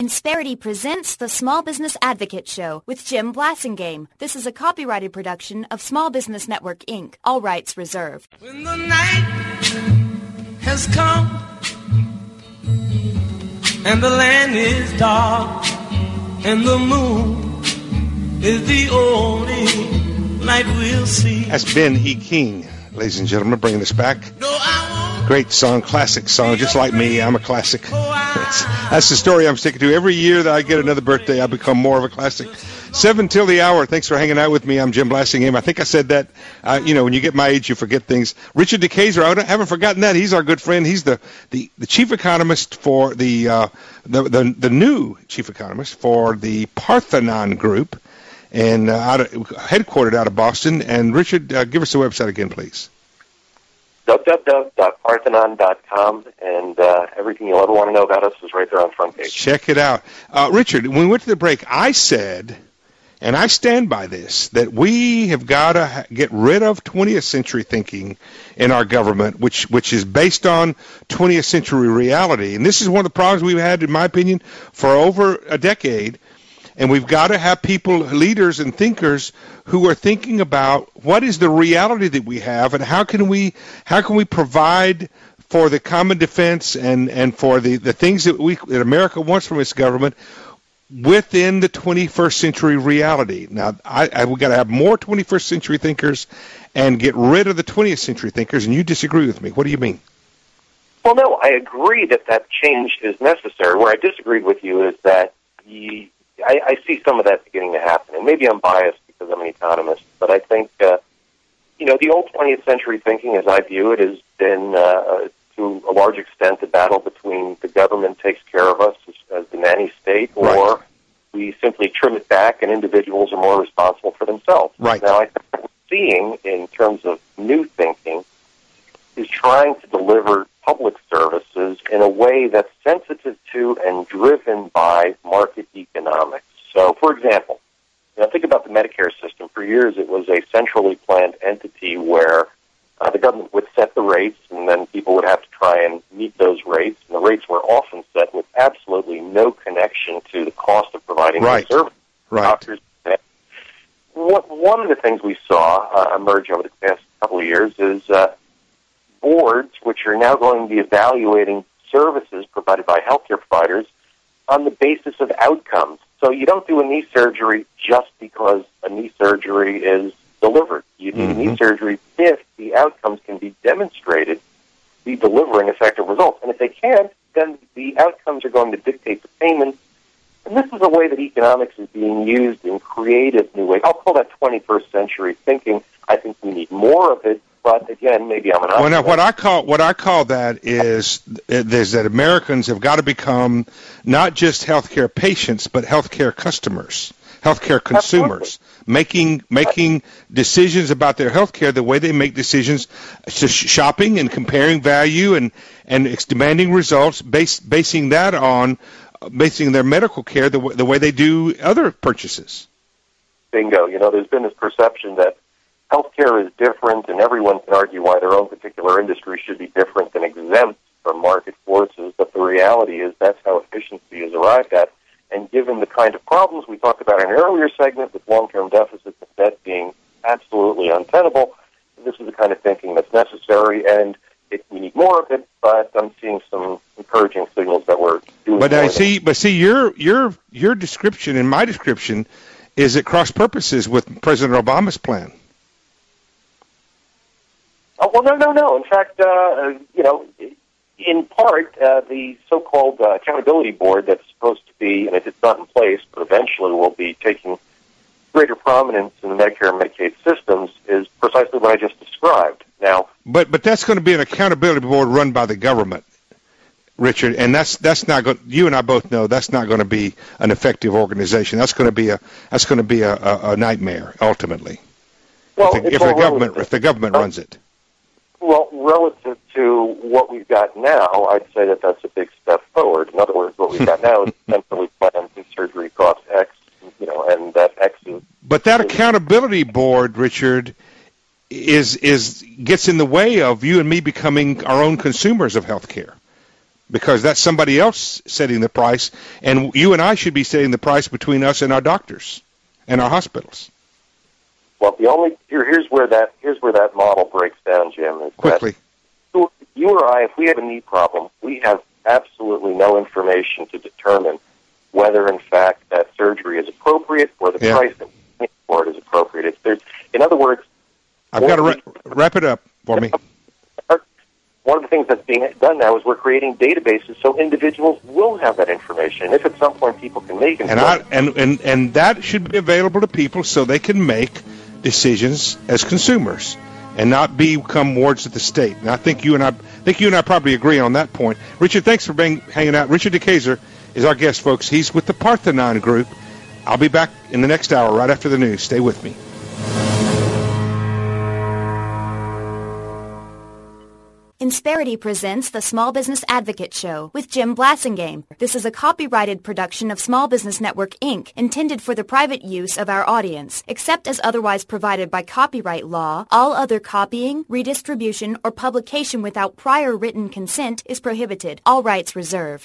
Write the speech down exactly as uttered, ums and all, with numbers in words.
Insperity presents the Small Business Advocate Show with Jim Blasingame. This is a copyrighted production of Small Business Network, Incorporated. All rights reserved. When the night has come and the land is dark and the moon is the only light we'll see. That's Ben E. King, ladies and gentlemen, bringing us back. No, I won't. Great song, classic song, just like me. I'm a classic. That's, that's the story I'm sticking to. Every year that I get another birthday, I become more of a classic. Seven till the hour. Thanks for hanging out with me. I'm Jim Blasingame. I think I said that. Uh, you know, when you get my age, you forget things. Richard DeKayser, I haven't forgotten that. He's our good friend. He's the, the, the chief economist for the, uh, the the the new chief economist for the Parthenon Group, and uh, out of, headquartered out of Boston. And Richard, uh, give us the website again, please. w w w dot parthenon dot com, and uh, everything you'll ever want to know about us is right there on the front page. Check it out. Uh, Richard, when we went to the break, I said, and I stand by this, that we have got to ha- get rid of twentieth century thinking in our government, which which is based on twentieth century reality. And this is one of the problems we've had, in my opinion, for over a decade. And we've got to have people, leaders and thinkers, who are thinking about what is the reality that we have and how can we how can we provide for the common defense and, and for the, the things that we that America wants from its government within the twenty-first century reality. Now, I, I we've got to have more twenty-first century thinkers and get rid of the twentieth century thinkers, and you disagree with me. What do you mean? Well, no, I agree that that change is necessary. Where I disagreed with you is that the I, I see some of that beginning to happen, and maybe I'm biased because I'm an economist, but I think, uh, you know, the old twentieth century thinking, as I view it, has been, uh, to a large extent, a battle between the government takes care of us as, as the nanny state, or right. we simply trim it back and individuals are more responsible for themselves. Right. Now, I think what we're seeing in terms of new thinking is trying to deliver public services in a way that's sensitive to and driven by market economics. So, for example, you know, think about the Medicare system. For years, it was a centrally planned entity where uh, the government would set the rates, and then people would have to try and meet those rates. And the rates were often set with absolutely no connection to the cost of providing right. the service. Right. Doctors. What, one of the things we saw uh, emerge over the past couple of years is uh, boards, which are now going to be evaluating services provided by healthcare providers on the basis of outcomes. So you don't do a knee surgery just because a knee surgery is delivered. You do mm-hmm. knee surgery if the outcomes can be demonstrated to be delivering effective results. And if they can't, then the outcomes are going to dictate the payment. And this is a way that economics is being used in creative new ways. I'll call that twenty-first century thinking. I think we need more of it. But again, maybe I'm an optimist. Well, now, what I call what I call that is, is that Americans have got to become not just healthcare patients, but healthcare customers, healthcare consumers, Absolutely. making making decisions about their healthcare the way they make decisions, to shopping and comparing value and and demanding results, base, basing that on basing their medical care the, the way they do other purchases. Bingo. You know, there's been this perception that healthcare is different, and everyone can argue why their own particular industry should be different and exempt from market forces, but the reality is that's how efficiency is arrived at. And given the kind of problems we talked about in an earlier segment, with long-term deficits and debt being absolutely untenable, this is the kind of thinking that's necessary, and it, we need more of it, but I'm seeing some encouraging signals that we're doing But more I see, but see, your your your description and my description is at cross purposes with President Obama's plan. Oh, well, no, no, no. In fact, uh, you know, in part, uh, the so-called uh, accountability board that's supposed to be, and if it's not in place, but eventually will be taking greater prominence in the Medicare and Medicaid systems, is precisely what I just described. Now, but but that's going to be an accountability board run by the government, Richard, and that's that's not going. You and I both know that's not going to be an effective organization. That's going to be a that's going to be a, a, a nightmare ultimately. Well, if the, if the government if the government runs it. Well, relative to what we've got now, I'd say that that's a big step forward. In other words, what we've got now is centrally planned surgery costs X, you know, and that X is. But that accountability board, Richard, is is gets in the way of you and me becoming our own consumers of health care. because that's somebody else setting the price, and you and I should be setting the price between us and our doctors and our hospitals. Well, the only here, here's where that here's where that model breaks down, Jim. Is Quickly. That you or I, if we have a knee problem, we have absolutely no information to determine whether, in fact, that surgery is appropriate or the yeah. price that we pay for it is appropriate. It's, there's, in other words, I've got to ra- wrap it up for me. One of the things that's being done now is we're creating databases so individuals will have that information. If at some point people can make and I, and and and that should be available to people so they can make decisions as consumers and not become wards of the state. And I think you and I, I think you and I probably agree on that point. Richard, thanks for being hanging out. Richard DeKayser is our guest, folks. He's with the Parthenon Group. I'll be back in the next hour right after the news. Stay with me. Insperity presents the Small Business Advocate Show with Jim Blasingame. This is a copyrighted production of Small Business Network, Incorporated, intended for the private use of our audience. Except as otherwise provided by copyright law, all other copying, redistribution, or publication without prior written consent is prohibited. All rights reserved.